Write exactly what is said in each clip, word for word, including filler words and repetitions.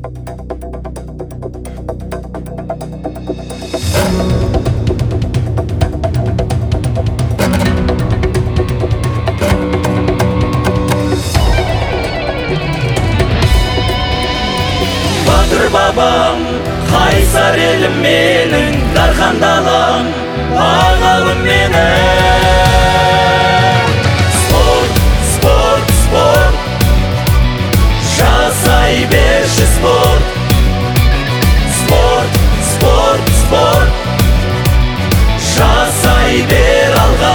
Батыр бабам, қайсар елім менің, дархан далам, ағалым менің. Спорт, спорт, спорт, жасай берші спорт. Спорт, спорт, спорт, жасай бер алға.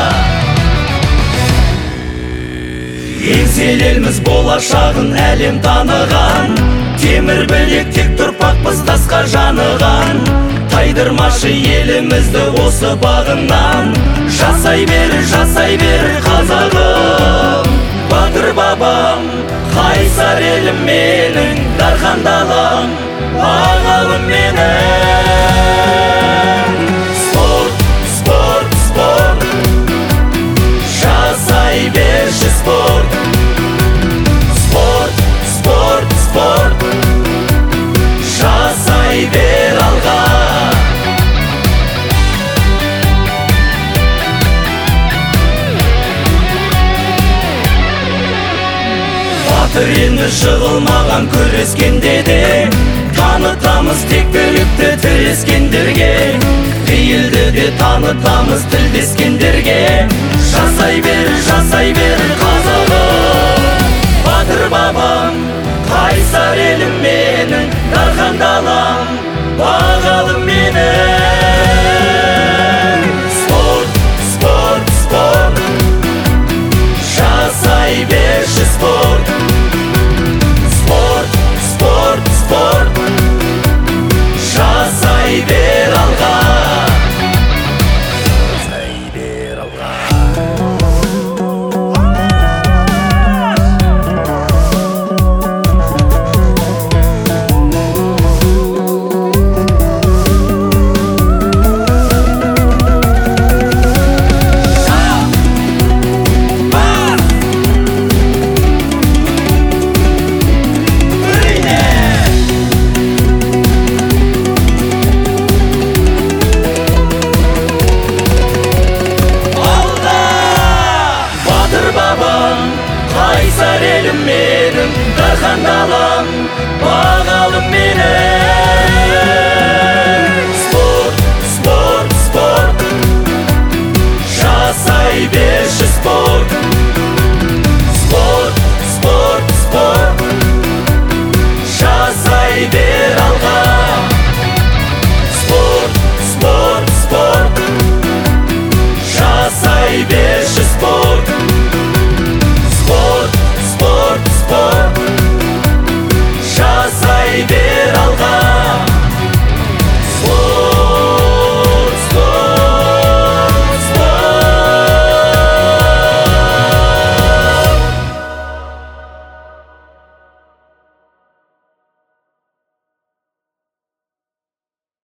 Еңселі еліміз болашағын әлем таныған, темір білек тек тұрпақпыз тасқа жаныған. Тайдырмашы елімізді осы бағынан, жасай бер, жасай бер қазағым. Батыр бабам, қайсар елім менің, дархан далам, ағалым менің. Спорт, спорт, спорт, жасай берші спорт. Спорт, спорт, спорт, жасай бер алға. Батыр енді жығылмаған күрескенде де, танытамыз тектілікті тірескендерге. Пейілді де танытамыз тілдескендерге. Жасай бер, жасай бер қазағым. Батыр бабам, қайсар елім менің, дархан далам, ағалым менің. Спорт, спорт, спорт, жасай берші спорт. Спорт, спорт, спорт, жасай бер алға. Жасай бер алға. Қайсар елім менің, дархан далам, ағалым менің. Спорт, спорт, спорт, жасай берші спорт. Спорт, спорт, спорт, жасай бер алға. Спорт, спорт, спорт, жасай берші спорт. Спорт, спорт, спорт, жасай бер